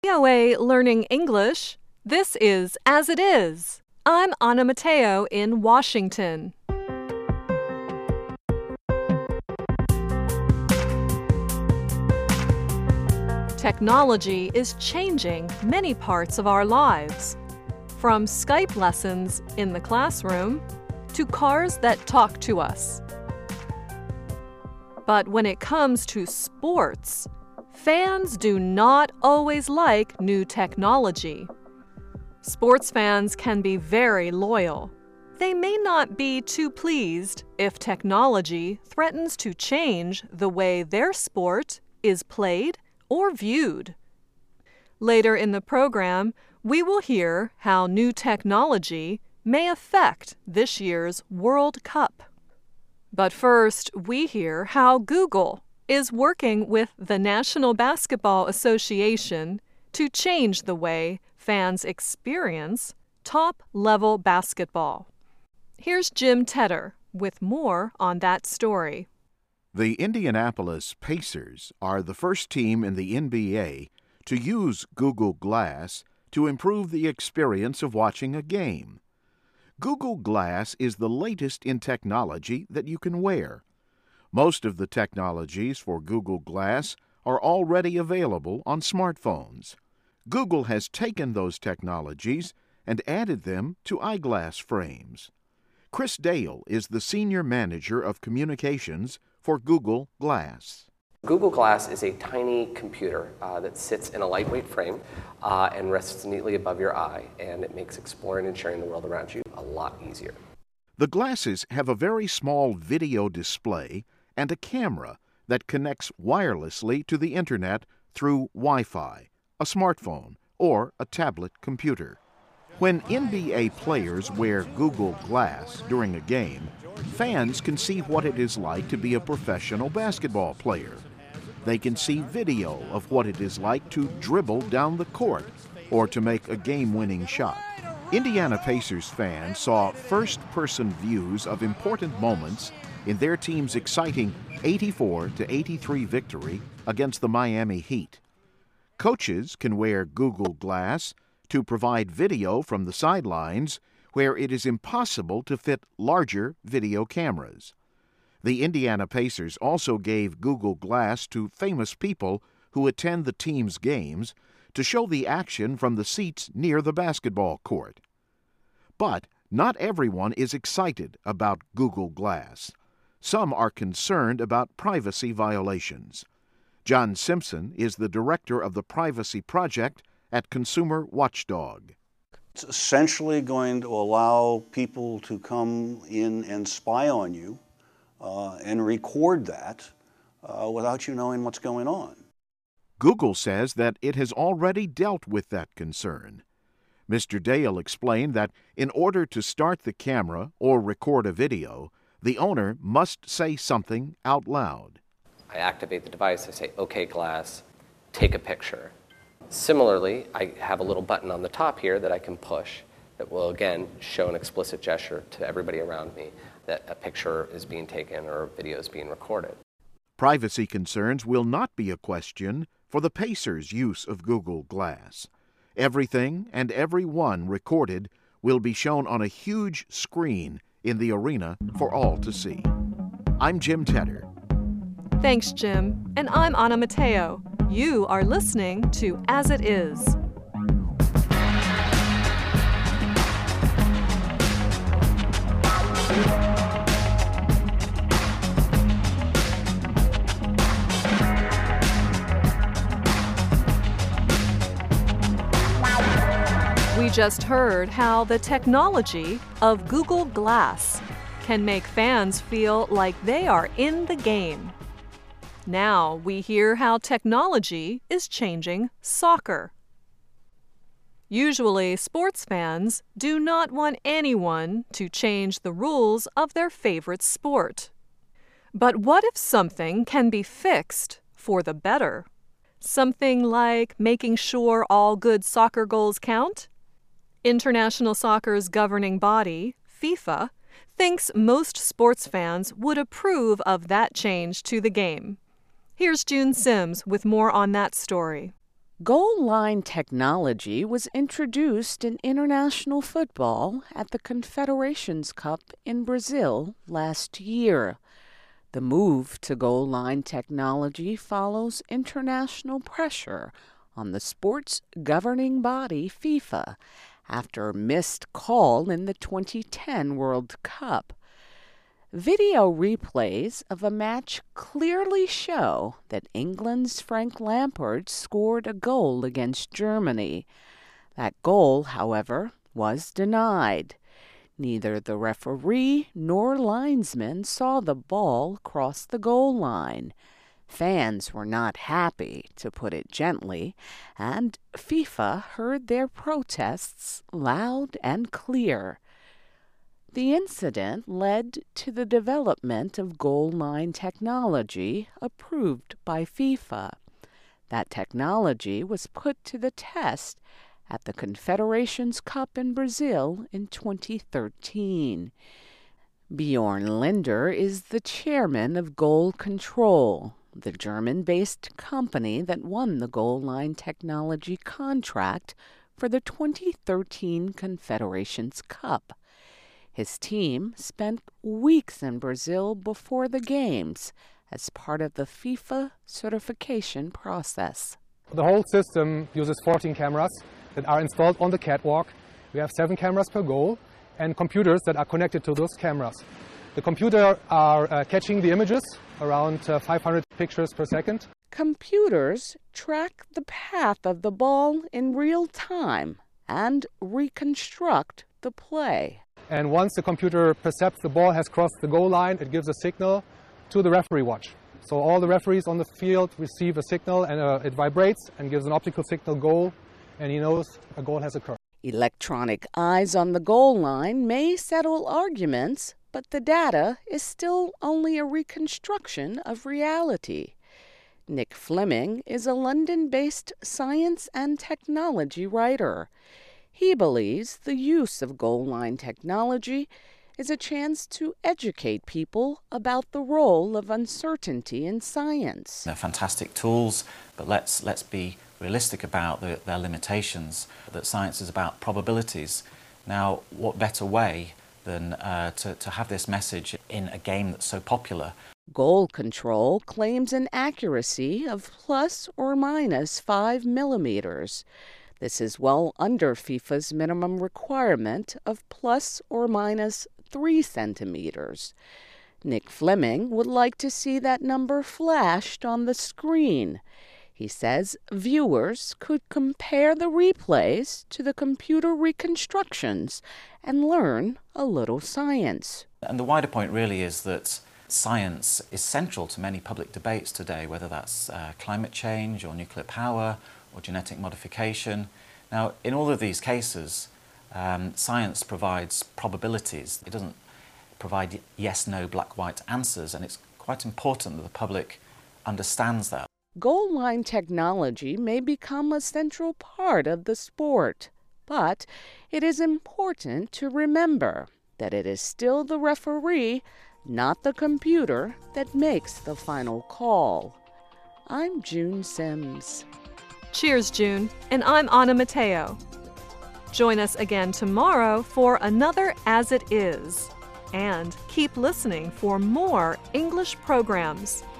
VOA Learning English, this is As It Is. I'm Anna Mateo in Washington. Technology is changing many parts of our lives, from Skype lessons in the classroom to cars that talk to us. But when it comes to sports, fans do not always like new technology. Sports fans can be very loyal. They may not be too pleased if technology threatens to change the way their sport is played or viewed. Later in the program, we will hear how new technology may affect this year's World Cup. But first, we hear how Google is working with the National Basketball Association to change the way fans experience top-level basketball. Here's Jim Tedder with more on that story. The Indianapolis Pacers are the first team in the NBA to use Google Glass to improve the experience of watching a game. Google Glass is the latest in technology that you can wear. Most of the technologies for Google Glass are already available on smartphones. Google has taken those technologies and added them to eyeglass frames. Chris Dale is the Senior Manager of Communications for Google Glass. Google Glass is a tiny computer that sits in a lightweight frame and rests neatly above your eye, and it makes exploring and sharing the world around you a lot easier. The glasses have a very small video display and a camera that connects wirelessly to the Internet through Wi-Fi, a smartphone, or a tablet computer. When NBA players wear Google Glass during a game, fans can see what it is like to be a professional basketball player. They can see video of what it is like to dribble down the court or to make a game-winning shot. Indiana Pacers fans saw first-person views of important moments in their team's exciting 84-83 victory against the Miami Heat. Coaches can wear Google Glass to provide video from the sidelines where it is impossible to fit larger video cameras. The Indiana Pacers also gave Google Glass to famous people who attend the team's games to show the action from the seats near the basketball court. But not everyone is excited about Google Glass. Some are concerned about privacy violations. John Simpson is the director of the Privacy Project at Consumer Watchdog. It's essentially going to allow people to come in and spy on you and record that without you knowing what's going on. Google says that it has already dealt with that concern. Mr. Dale explained that in order to start the camera or record a video, the owner must say something out loud. I activate the device, I say, "Okay, Glass, take a picture." Similarly, I have a little button on the top here that I can push that will, again, show an explicit gesture to everybody around me that a picture is being taken or a video is being recorded. Privacy concerns will not be a question for the Pacers' use of Google Glass. Everything and everyone recorded will be shown on a huge screen in the arena for all to see. I'm Jim Tedder. Thanks, Jim. And I'm Anna Mateo. You are listening to As It Is. We just heard how the technology of Google Glass can make fans feel like they are in the game. Now we hear how technology is changing soccer. Usually, sports fans do not want anyone to change the rules of their favorite sport. But what if something can be fixed for the better? Something like making sure all good soccer goals count? International soccer's governing body, FIFA, thinks most sports fans would approve of that change to the game. Here's June Sims with more on that story. Goal line technology was introduced in international football at the Confederations Cup in Brazil last year. The move to goal line technology follows international pressure on the sport's governing body, FIFA, after a missed call in the 2010 World Cup. Video replays of a match clearly show that England's Frank Lampard scored a goal against Germany. That goal, however, was denied. Neither the referee nor linesman saw the ball cross the goal line. Fans were not happy, to put it gently, and FIFA heard their protests loud and clear. The incident led to the development of goal line technology approved by FIFA. That technology was put to the test at the Confederations Cup in Brazil in 2013. Bjorn Linder is the chairman of Goal Control, the German-based company that won the goal line technology contract for the 2013 Confederations Cup. His team spent weeks in Brazil before the games as part of the FIFA certification process. The whole system uses 14 cameras that are installed on the catwalk. We have 7 cameras per goal and computers that are connected to those cameras. The computers are catching the images, around 500 pictures per second. Computers track the path of the ball in real time and reconstruct the play. And once the computer perceives the ball has crossed the goal line, it gives a signal to the referee watch. So all the referees on the field receive a signal, and it vibrates and gives an optical signal goal, and he knows a goal has occurred. Electronic eyes on the goal line may settle arguments, but the data is still only a reconstruction of reality. Nick Fleming is a London-based science and technology writer. He believes the use of goal line technology is a chance to educate people about the role of uncertainty in science. They're fantastic tools, but let's be realistic about their limitations, that science is about probabilities. Now, what better way than to have this message in a game that's so popular? Goal Control claims an accuracy of plus or minus 5 millimeters. This is well under FIFA's minimum requirement of plus or minus 3 centimeters. Nick Fleming would like to see that number flashed on the screen. He says viewers could compare the replays to the computer reconstructions and learn a little science. And the wider point really is that science is central to many public debates today, whether that's climate change or nuclear power or genetic modification. Now, in all of these cases, science provides probabilities. It doesn't provide yes-no, black-white answers, and it's quite important that the public understands that. Goal line technology may become a central part of the sport, but it is important to remember that it is still the referee, not the computer, that makes the final call. I'm June Sims. Cheers, June. And I'm Anna Mateo. Join us again tomorrow for another As It Is. And keep listening for more English programs.